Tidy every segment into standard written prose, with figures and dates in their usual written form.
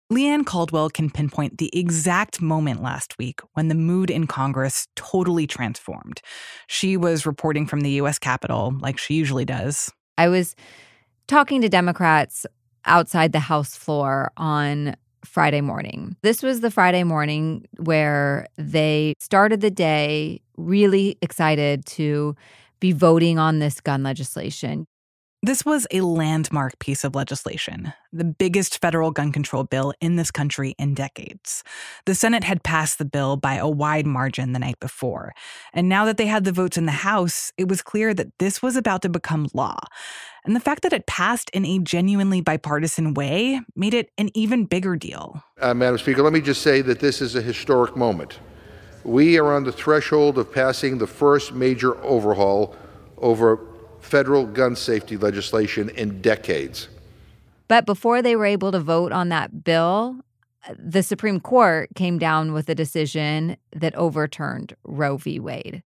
Leanne Caldwell can pinpoint the exact moment last week when the mood in Congress totally transformed. She was reporting from the U.S. Capitol, like she usually does. I was talking to Democrats outside the House floor on Friday morning. This was the Friday morning where they started the day really excited to be voting on this gun legislation. This was a landmark piece of legislation, the biggest federal gun control bill in this country in decades. The Senate had passed the bill by a wide margin the night before. And now that they had the votes in the House, it was clear that this was about to become law. And the fact that it passed in a genuinely bipartisan way made it an even bigger deal. Madam Speaker, let me just say that this is a historic moment. We are on the threshold of passing the first major overhaul over federal gun safety legislation in decades. But before they were able to vote on that bill, the Supreme Court came down with a decision that overturned Roe v. Wade.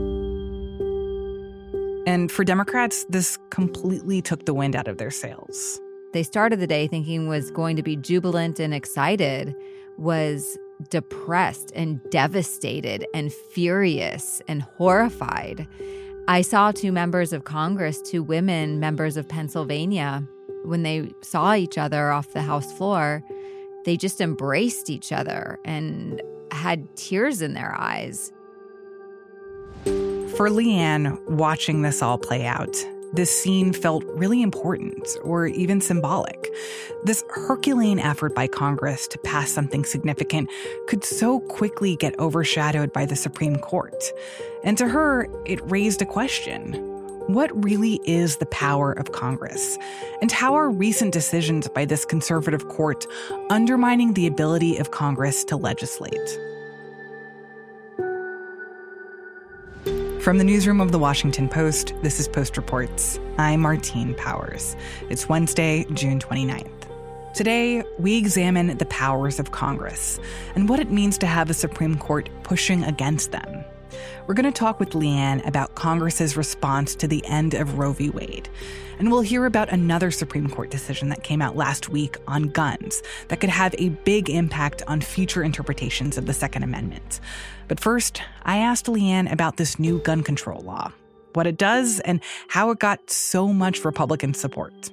And for Democrats, this completely took the wind out of their sails. They started the day thinking was going to be jubilant and excited, was depressed and devastated and furious and horrified. I saw two members of Congress, two women members of Pennsylvania, when they saw each other off the House floor, they just embraced each other and had tears in their eyes. For Leanne, watching this all play out, this scene felt really important or even symbolic. This Herculean effort by Congress to pass something significant could so quickly get overshadowed by the Supreme Court. And to her, it raised a question. What really is the power of Congress? And how are recent decisions by this conservative court undermining the ability of Congress to legislate? From the newsroom of The Washington Post, this is Post Reports. I'm Martine Powers. It's Wednesday, June 29th. Today, we examine the powers of Congress and what it means to have a Supreme Court pushing against them. We're going to talk with Leanne about Congress's response to the end of Roe v. Wade. And we'll hear about another Supreme Court decision that came out last week on guns that could have a big impact on future interpretations of the Second Amendment. But first, I asked Leanne about this new gun control law, what it does, and how it got so much Republican support.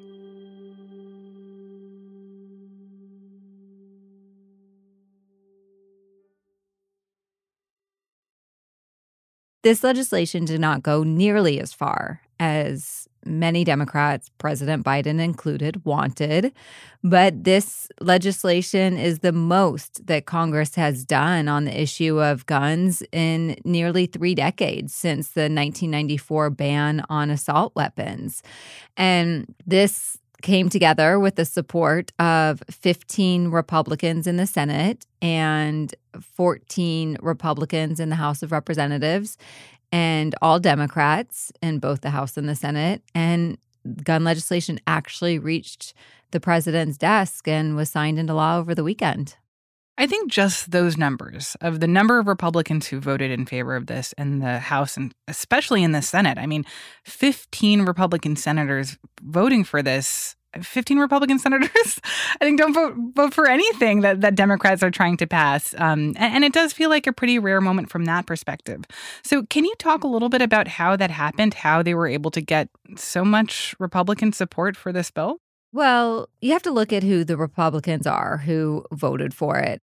This legislation did not go nearly as far as many Democrats, President Biden included, wanted. But this legislation is the most that Congress has done on the issue of guns in nearly 3 decades since the 1994 ban on assault weapons. And this came together with the support of 15 Republicans in the Senate and 14 Republicans in the House of Representatives, and all Democrats in both the House and the Senate. And gun legislation actually reached the president's desk and was signed into law over the weekend. I think just those numbers of the number of Republicans who voted in favor of this in the House and especially in the Senate. I mean, 15 Republican senators voting for this. 15 Republican senators, I think, don't vote for anything that Democrats are trying to pass. And it does feel like a pretty rare moment from that perspective. So can you talk a little bit about how that happened, how they were able to get so much Republican support for this bill? Well, you have to look at who the Republicans are who voted for it.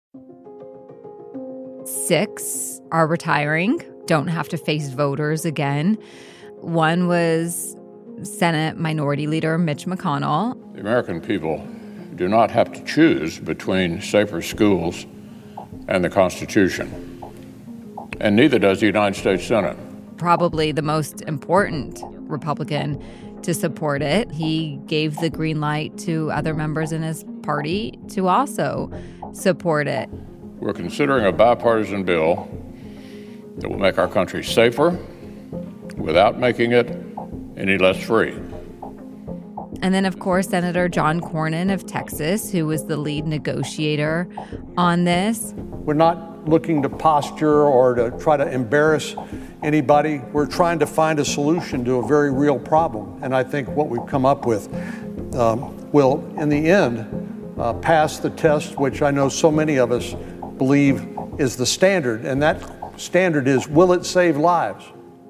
6 are retiring, don't have to face voters again. One was Senate Minority Leader Mitch McConnell. The American people do not have to choose between safer schools and the Constitution, and neither does the United States Senate. Probably the most important Republican to support it. He gave the green light to other members in his party to also support it. We're considering a bipartisan bill that will make our country safer without making it any less free. And then, of course, Senator John Cornyn of Texas, who was the lead negotiator on this. We're not looking to posture or to try to embarrass anybody. We're trying to find a solution to a very real problem. And I think what we've come up with will, in the end, pass the test, which I know so many of us believe is the standard, and that standard is, will it save lives?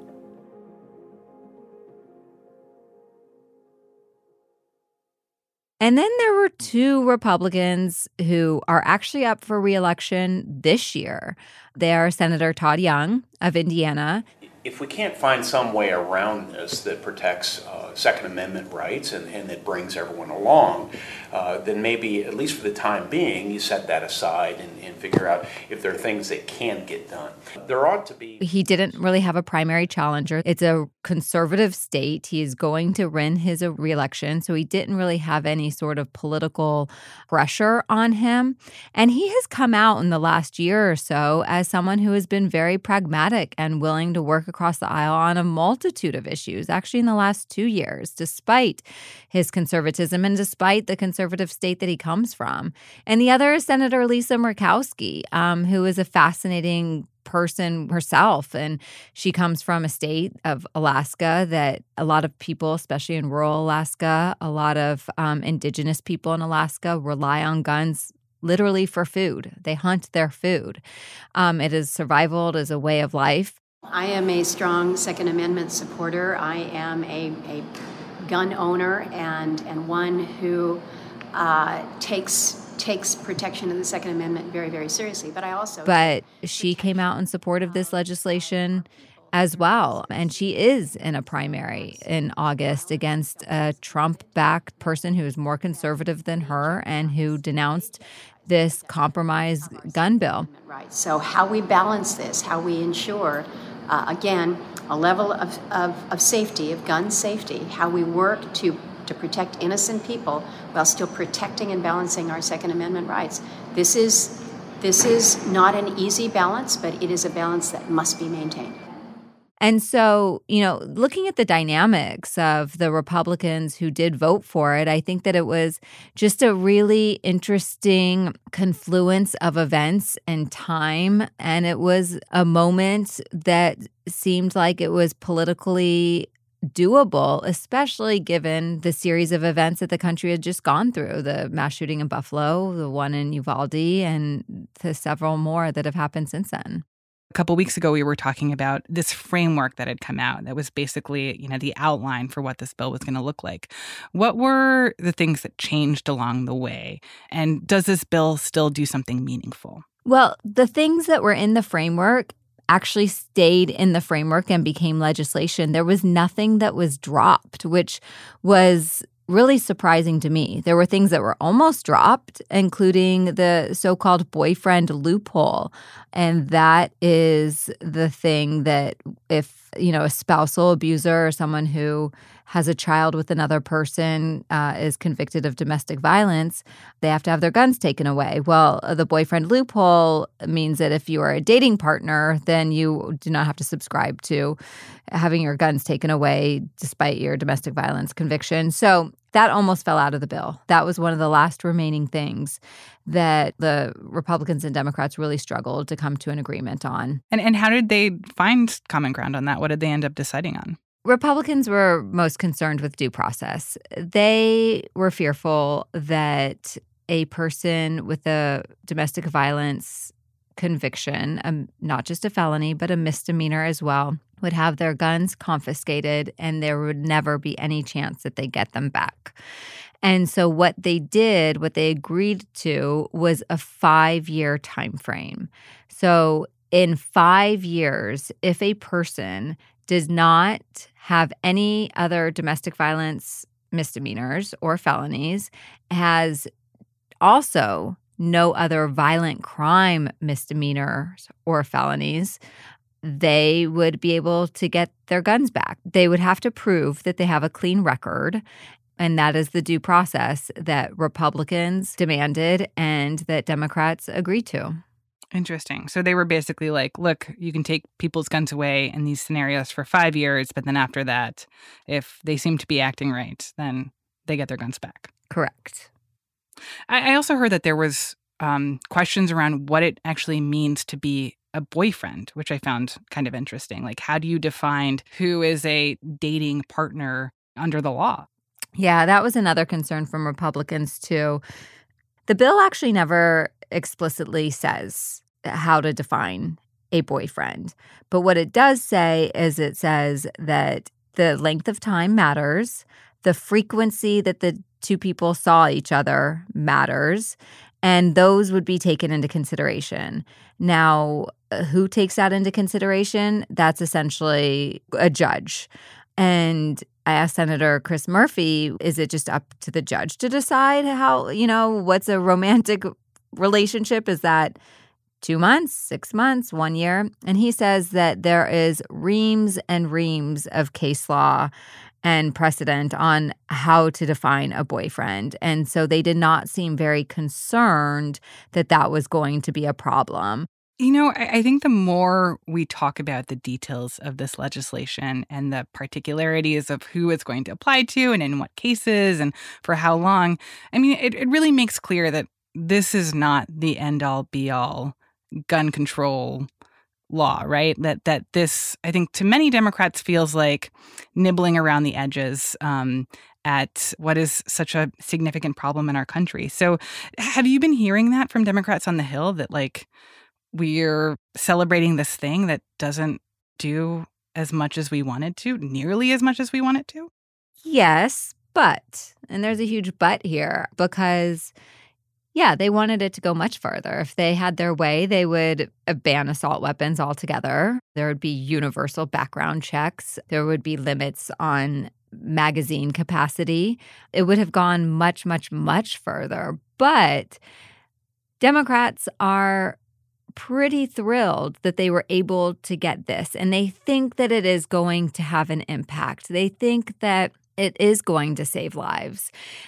And then there were two Republicans who are actually up for re-election this year. They are Senator Todd Young of Indiana. If we can't find some way around this that protects Second Amendment rights and that brings everyone along, then maybe, at least for the time being, you set that aside and figure out if there are things that can get done. There ought to be. He didn't really have a primary challenger. It's a conservative state. He is going to win his re-election, so he didn't really have any sort of political pressure on him. And he has come out in the last year or so as someone who has been very pragmatic and willing to work across the aisle on a multitude of issues, actually in the last 2 years, despite his conservatism and despite the conservative state that he comes from. And the other is Senator Lisa Murkowski, who is a fascinating person herself. And she comes from a state of Alaska that a lot of people, especially in rural Alaska, a lot of indigenous people in Alaska rely on guns literally for food. They hunt their food. It is survival. It is a way of life. I am a strong Second Amendment supporter. I am a gun owner and one who takes protection of the Second Amendment very, very seriously. But she came out in support of this legislation as well. And she is in a primary in August against a Trump-backed person who is more conservative than her and who denounced this compromise gun bill. Right. So how we balance this, how we ensure, again, a level of safety, of gun safety, how we work to protect innocent people while still protecting and balancing our Second Amendment rights. This is not an easy balance, but it is a balance that must be maintained. And so, looking at the dynamics of the Republicans who did vote for it, I think that it was just a really interesting confluence of events and time. And it was a moment that seemed like it was politically doable, especially given the series of events that the country had just gone through, the mass shooting in Buffalo, the one in Uvalde, and the several more that have happened since then. A couple weeks ago, we were talking about this framework that had come out that was basically, the outline for what this bill was going to look like. What were the things that changed along the way? And does this bill still do something meaningful? Well, the things that were in the framework actually stayed in the framework and became legislation. There was nothing that was dropped, which was really surprising to me. There were things that were almost dropped, including the so-called boyfriend loophole. And that is the thing that if, a spousal abuser or someone who has a child with another person is convicted of domestic violence, they have to have their guns taken away. Well, the boyfriend loophole means that if you are a dating partner, then you do not have to subscribe to having your guns taken away despite your domestic violence conviction. So that almost fell out of the bill. That was one of the last remaining things that the Republicans and Democrats really struggled to come to an agreement on. And how did they find common ground on that? What did they end up deciding on? Republicans were most concerned with due process. They were fearful that a person with a domestic violence conviction, not just a felony, but a misdemeanor as well, would have their guns confiscated and there would never be any chance that they get them back. And so what they agreed to was a 5-year time frame. So in 5 years, if a person does not have any other domestic violence misdemeanors or felonies, has also no other violent crime misdemeanors or felonies, they would be able to get their guns back. They would have to prove that they have a clean record, and that is the due process that Republicans demanded and that Democrats agreed to. Interesting. So they were basically like, look, you can take people's guns away in these scenarios for 5 years, but then after that, if they seem to be acting right, then they get their guns back. Correct. I also heard that there was questions around what it actually means to be a boyfriend, which I found kind of interesting. Like, how do you define who is a dating partner under the law? Yeah, that was another concern from Republicans, too. The bill actually never explicitly says how to define a boyfriend. But what it does say is it says that the length of time matters, the frequency that the two people saw each other matters, and those would be taken into consideration. Now, who takes that into consideration? That's essentially a judge. And I asked Senator Chris Murphy, is it just up to the judge to decide how, what's a romantic relationship? Is that 2 months, 6 months, 1 year? And he says that there is reams and reams of case law and precedent on how to define a boyfriend. And so they did not seem very concerned that that was going to be a problem. I think the more we talk about the details of this legislation and the particularities of who it's going to apply to and in what cases and for how long, it really makes clear that this is not the end-all, be-all gun control law, right? That this, I think, to many Democrats feels like nibbling around the edges at what is such a significant problem in our country. So have you been hearing that from Democrats on the Hill, that we're celebrating this thing that doesn't do as much as we wanted to, nearly as much as we want it to? Yes, but, and there's a huge but here, because they wanted it to go much further. If they had their way, they would ban assault weapons altogether. There would be universal background checks. There would be limits on magazine capacity. It would have gone much, much, much further. But Democrats are pretty thrilled that they were able to get this, and they think that it is going to have an impact. They think that it is going to save lives.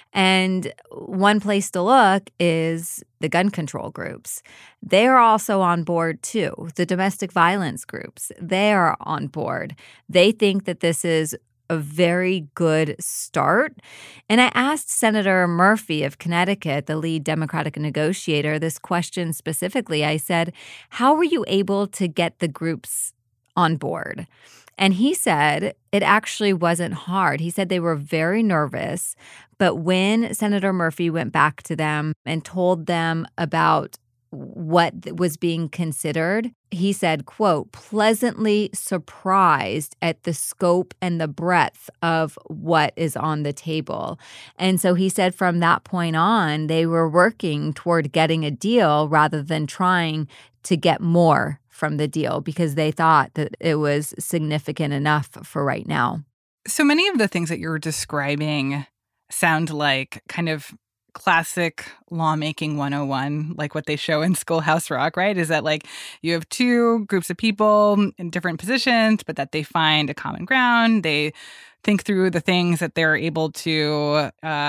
And one place to look is the gun control groups. They are also on board too. The domestic violence groups, they are on board. They think that this is a very good start. And I asked Senator Murphy of Connecticut, the lead Democratic negotiator, this question specifically. I said, how were you able to get the groups on board? And he said it actually wasn't hard. He said they were very nervous. But when Senator Murphy went back to them and told them about what was being considered, he said, quote, pleasantly surprised at the scope and the breadth of what is on the table. And so he said from that point on, they were working toward getting a deal rather than trying to get more from the deal, because they thought that it was significant enough for right now. So many of the things that you're describing sound like kind of classic lawmaking 101, like what they show in Schoolhouse Rock, right? Is that you have two groups of people in different positions, but that they find a common ground. They think through the things that they're able to,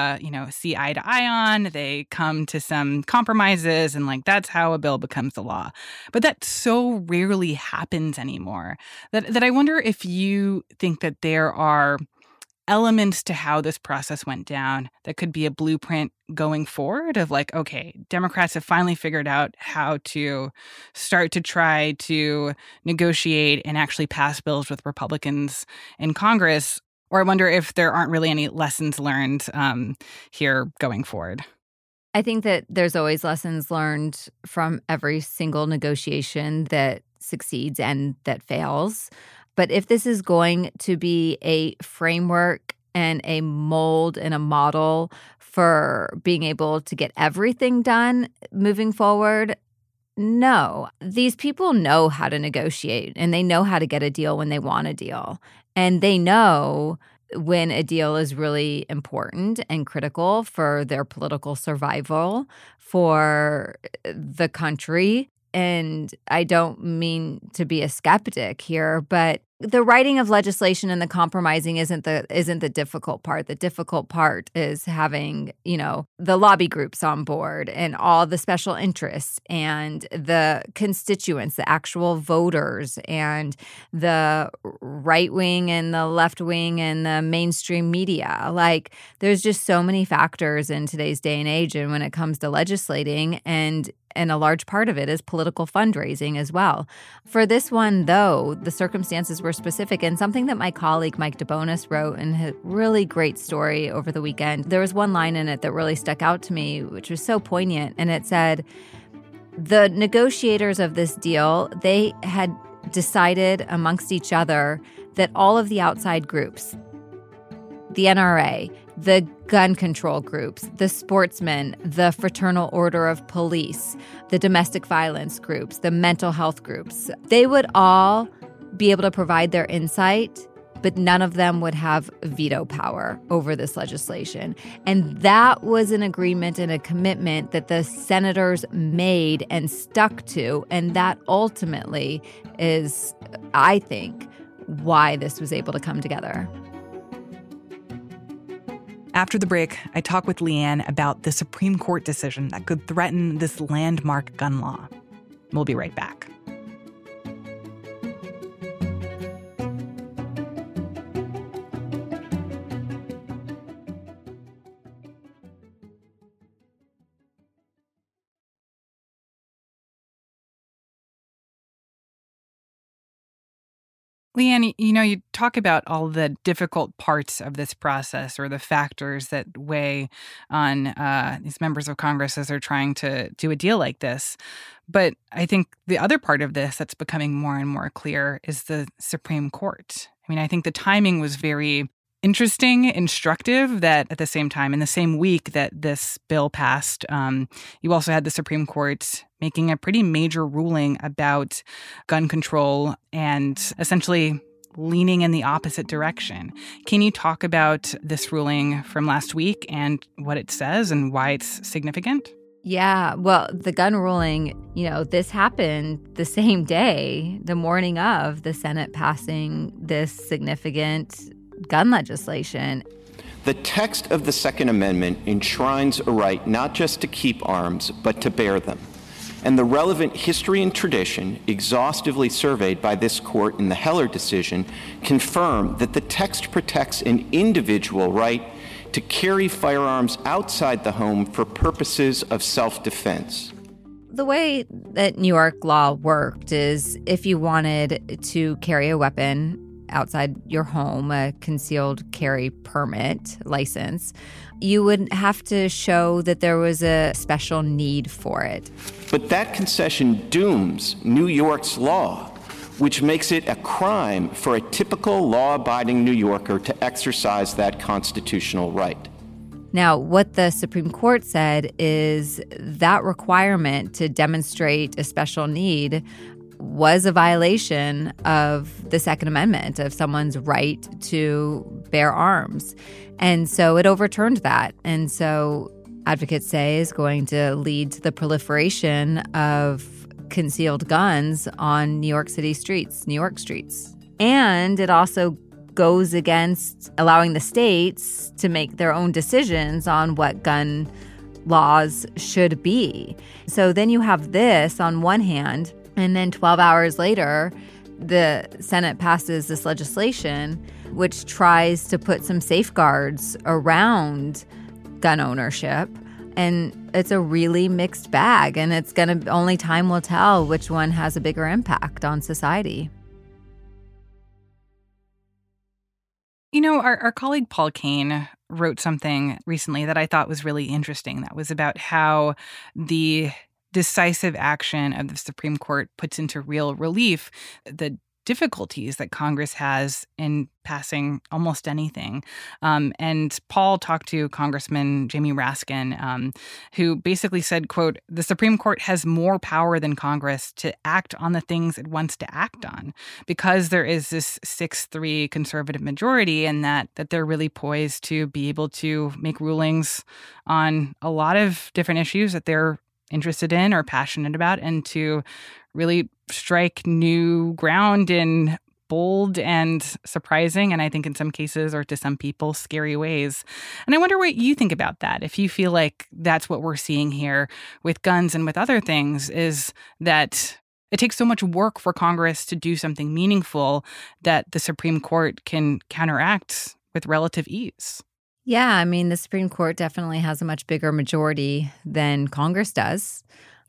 see eye to eye on. They come to some compromises, and that's how a bill becomes the law. But that so rarely happens anymore that I wonder if you think that there are elements to how this process went down that could be a blueprint going forward of okay, Democrats have finally figured out how to start to try to negotiate and actually pass bills with Republicans in Congress. Or I wonder if there aren't really any lessons learned here going forward. I think that there's always lessons learned from every single negotiation that succeeds and that fails. But if this is going to be a framework and a mold and a model for being able to get everything done moving forward, no. These people know how to negotiate, and they know how to get a deal when they want a deal. And they know when a deal is really important and critical for their political survival, for the country. And I don't mean to be a skeptic here, but the writing of legislation and the compromising isn't the difficult part. The difficult part is having, the lobby groups on board and all the special interests and the constituents, the actual voters, and the right wing and the left wing and the mainstream media. There's just so many factors in today's day and age, and when it comes to legislating, and And a large part of it is political fundraising as well. For this one, though, the circumstances were specific, and something that my colleague Mike DeBonis wrote in his really great story over the weekend. There was one line in it that really stuck out to me, which was so poignant, and it said, the negotiators of this deal, they had decided amongst each other that all of the outside groups, the NRA, the gun control groups, the sportsmen, the Fraternal Order of Police, the domestic violence groups, the mental health groups, they would all be able to provide their insight, but none of them would have veto power over this legislation. And that was an agreement and a commitment that the senators made and stuck to. And that ultimately is, I think, why this was able to come together. After the break, I talk with Leanne about the Supreme Court decision that could threaten this landmark gun law. We'll be right back. Leanne, you talk about all the difficult parts of this process or the factors that weigh on these members of Congress as they're trying to do a deal like this. But I think the other part of this that's becoming more and more clear is the Supreme Court. I mean, I think the timing was very interesting, instructive, that at the same time, in the same week that this bill passed, you also had the Supreme Court making a pretty major ruling about gun control and essentially leaning in the opposite direction. Can you talk about this ruling from last week and what it says and why it's significant? Yeah, well, the gun ruling, this happened the same day, the morning of the Senate passing this significant gun legislation. The text of the Second Amendment enshrines a right not just to keep arms, but to bear them. And the relevant history and tradition, exhaustively surveyed by this court in the Heller decision, confirm that the text protects an individual right to carry firearms outside the home for purposes of self-defense. The way that New York law worked is if you wanted to carry a weapon outside your home, a concealed carry permit license, you would have to show that there was a special need for it. But that concession dooms New York's law, which makes it a crime for a typical law-abiding New Yorker to exercise that constitutional right. Now, what the Supreme Court said is that requirement to demonstrate a special need was a violation of the Second Amendment, of someone's right to bear arms. And so it overturned that. And so advocates say is going to lead to the proliferation of concealed guns on New York City streets, New York streets. And it also goes against allowing the states to make their own decisions on what gun laws should be. So then you have this on one hand, and then 12 hours later, the Senate passes this legislation which tries to put some safeguards around gun ownership. And it's a really mixed bag, and it's going to only time will tell which one has a bigger impact on society. Our colleague Paul Kane wrote something recently that I thought was really interesting. That was about how the decisive action of the Supreme Court puts into real relief the difficulties that Congress has in passing almost anything. And Paul talked to Congressman Jamie Raskin, who basically said, quote, "The Supreme Court has more power than Congress to act on the things it wants to act on because there is this 6-3 conservative majority, and that they're really poised to be able to make rulings on a lot of different issues that they're interested in or passionate about, and to really strike new ground in bold and surprising, and I think in some cases, or to some people, scary ways." And I wonder what you think about that. If you feel like that's what we're seeing here with guns and with other things, is that it takes so much work for Congress to do something meaningful that the Supreme Court can counteract with relative ease. Yeah, I mean, the Supreme Court definitely has a much bigger majority than Congress does.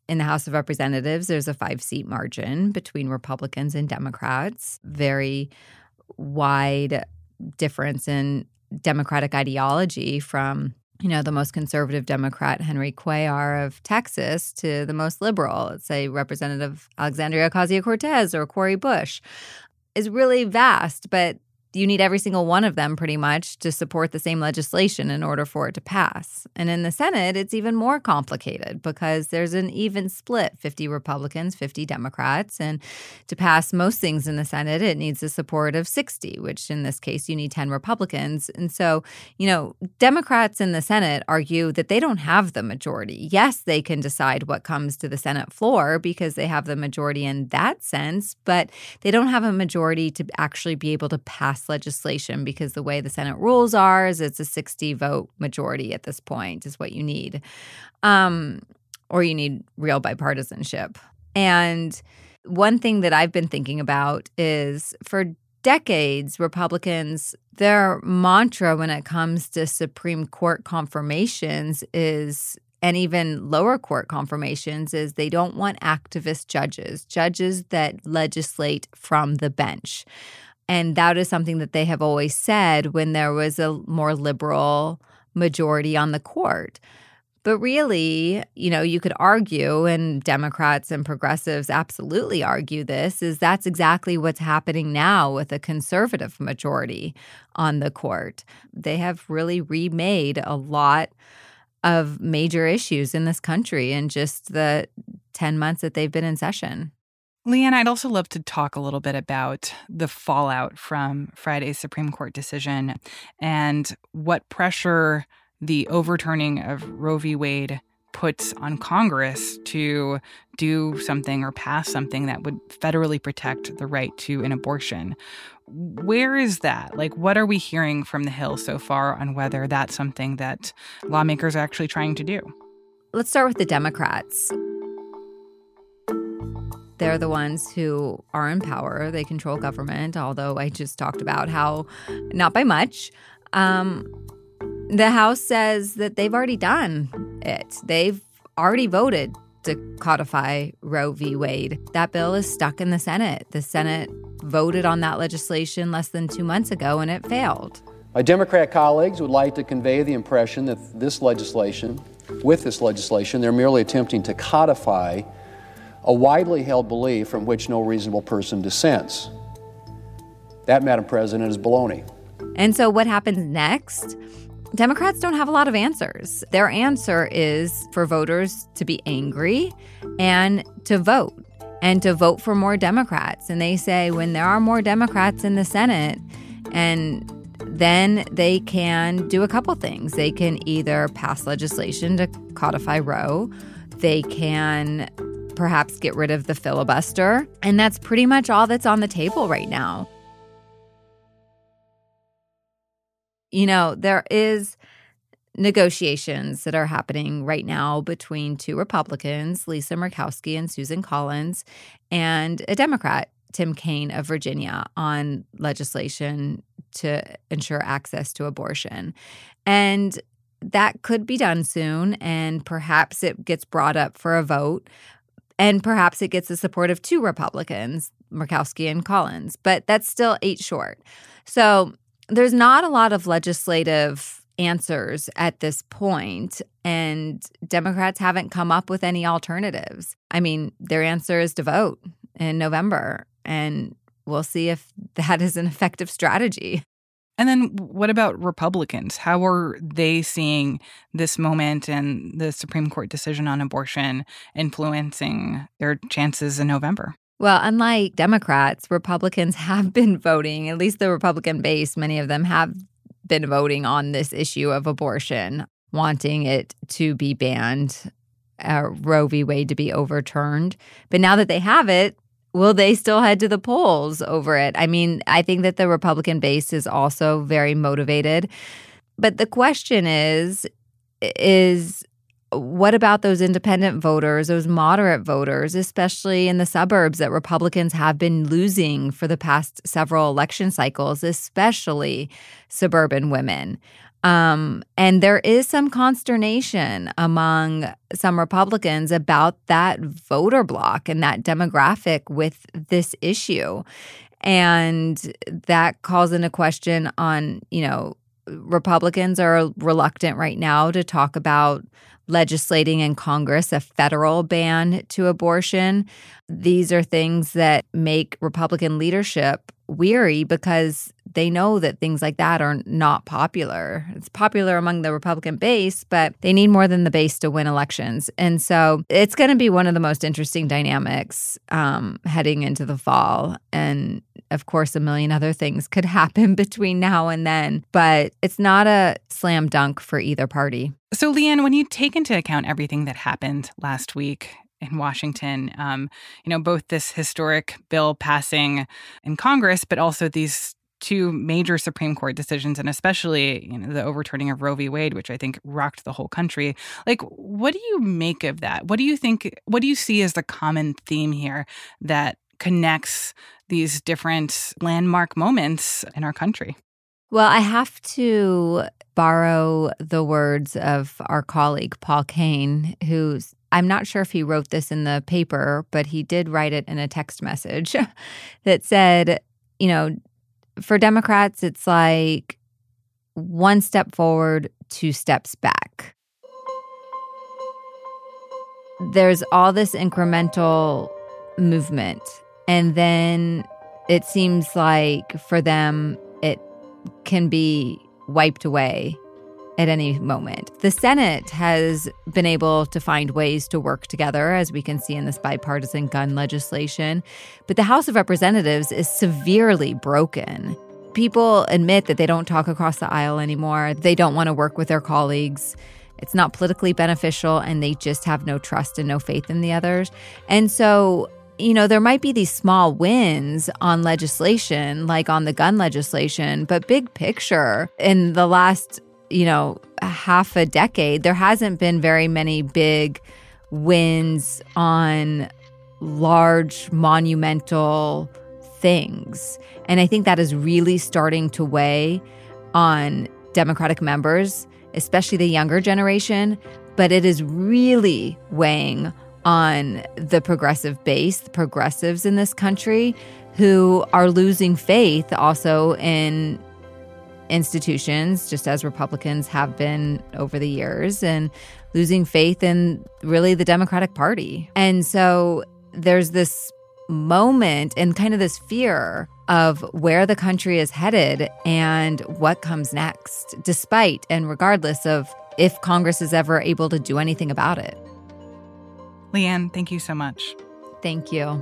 In the House of Representatives, there's a 5-seat margin between Republicans and Democrats. Very wide difference in Democratic ideology from, the most conservative Democrat, Henry Cuellar of Texas, to the most liberal, let's say Representative Alexandria Ocasio-Cortez or Cori Bush, is really vast, but you need every single one of them pretty much to support the same legislation in order for it to pass. And in the Senate, it's even more complicated because there's an even split, 50 Republicans, 50 Democrats. And to pass most things in the Senate, it needs the support of 60, which in this case, you need 10 Republicans. And so, Democrats in the Senate argue that they don't have the majority. Yes, they can decide what comes to the Senate floor because they have the majority in that sense, but they don't have a majority to actually be able to pass legislation because the way the Senate rules are is it's a 60-vote majority at this point is what you need. Or you need real bipartisanship. And one thing that I've been thinking about is for decades, Republicans, their mantra when it comes to Supreme Court confirmations is, and even lower court confirmations, is they don't want activist judges that legislate from the bench. And that is something that they have always said when there was a more liberal majority on the court. But really, you could argue, and Democrats and progressives absolutely argue this, is that's exactly what's happening now with a conservative majority on the court. They have really remade a lot of major issues in this country in just the 10 months that they've been in session. Leanne, I'd also love to talk a little bit about the fallout from Friday's Supreme Court decision and what pressure the overturning of Roe v. Wade puts on Congress to do something or pass something that would federally protect the right to an abortion. Where is that? What are we hearing from the Hill so far on whether that's something that lawmakers are actually trying to do? Let's start with the Democrats. They're the ones who are in power. They control government, although I just talked about how not by much. The House says that they've already done it. They've already voted to codify Roe v. Wade. That bill is stuck in the Senate. The Senate voted on that legislation less than 2 months ago, and it failed. My Democrat colleagues would like to convey the impression that with this legislation, they're merely attempting to codify a widely held belief from which no reasonable person dissents. That, Madam President, is baloney. And so what happens next? Democrats don't have a lot of answers. Their answer is for voters to be angry and to vote for more Democrats. And they say when there are more Democrats in the Senate, and then they can do a couple things. They can either pass legislation to codify Roe. They can perhaps get rid of the filibuster. And that's pretty much all that's on the table right now. There is negotiations that are happening right now between two Republicans, Lisa Murkowski and Susan Collins, and a Democrat, Tim Kaine of Virginia, on legislation to ensure access to abortion. And that could be done soon, and perhaps it gets brought up for a vote. And perhaps it gets the support of two Republicans, Murkowski and Collins, but that's still 8 short. So there's not a lot of legislative answers at this point, and Democrats haven't come up with any alternatives. I mean, their answer is to vote in November, and we'll see if that is an effective strategy. And then what about Republicans? How are they seeing this moment and the Supreme Court decision on abortion influencing their chances in November? Well, unlike Democrats, Republicans have been voting, at least the Republican base, many of them have been voting on this issue of abortion, wanting it to be banned, Roe v. Wade to be overturned. But now that they have it, will they still head to the polls over it? I mean, I think that the Republican base is also very motivated. But the question is what about those independent voters, those moderate voters, especially in the suburbs that Republicans have been losing for the past several election cycles, especially suburban women? And there is some consternation among some Republicans about that voter bloc and that demographic with this issue. And that calls into question on, Republicans are reluctant right now to talk about legislating in Congress a federal ban to abortion. These are things that make Republican leadership weary because they know that things like that are not popular. It's popular among the Republican base, but they need more than the base to win elections. And so it's going to be one of the most interesting dynamics heading into the fall. And of course, a million other things could happen between now and then, but it's not a slam dunk for either party. So, Leanne, when you take into account everything that happened last week in Washington, both this historic bill passing in Congress, but also these two major Supreme Court decisions, and especially, the overturning of Roe v. Wade, which I think rocked the whole country. Like, what do you make of that? What do you see as the common theme here that connects these different landmark moments in our country? Well, I have to borrow the words of our colleague, Paul Kane, I'm not sure if he wrote this in the paper, but he did write it in a text message that said, for Democrats, it's like one step forward, two steps back. There's all this incremental movement, and then it seems like for them, it can be wiped away at any moment. The Senate has been able to find ways to work together, as we can see in this bipartisan gun legislation. But the House of Representatives is severely broken. People admit that they don't talk across the aisle anymore. They don't want to work with their colleagues. It's not politically beneficial, and they just have no trust and no faith in the others. And so, there might be these small wins on legislation, like on the gun legislation, but big picture, in the last half a decade, there hasn't been very many big wins on large, monumental things. And I think that is really starting to weigh on Democratic members, especially the younger generation. But it is really weighing on the progressive base, the progressives in this country, who are losing faith also in institutions, just as Republicans have been over the years, and losing faith in really the Democratic Party. And so there's this moment and kind of this fear of where the country is headed and what comes next, despite and regardless of if Congress is ever able to do anything about it. Leanne, thank you so much. Thank you.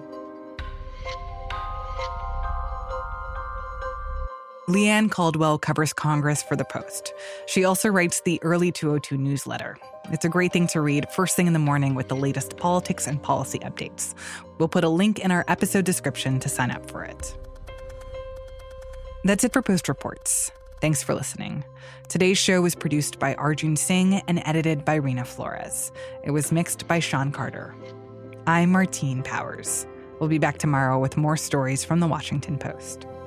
Leanne Caldwell covers Congress for The Post. She also writes the Early 202 newsletter. It's a great thing to read first thing in the morning with the latest politics and policy updates. We'll put a link in our episode description to sign up for it. That's it for Post Reports. Thanks for listening. Today's show was produced by Arjun Singh and edited by Rena Flores. It was mixed by Sean Carter. I'm Martine Powers. We'll be back tomorrow with more stories from The Washington Post.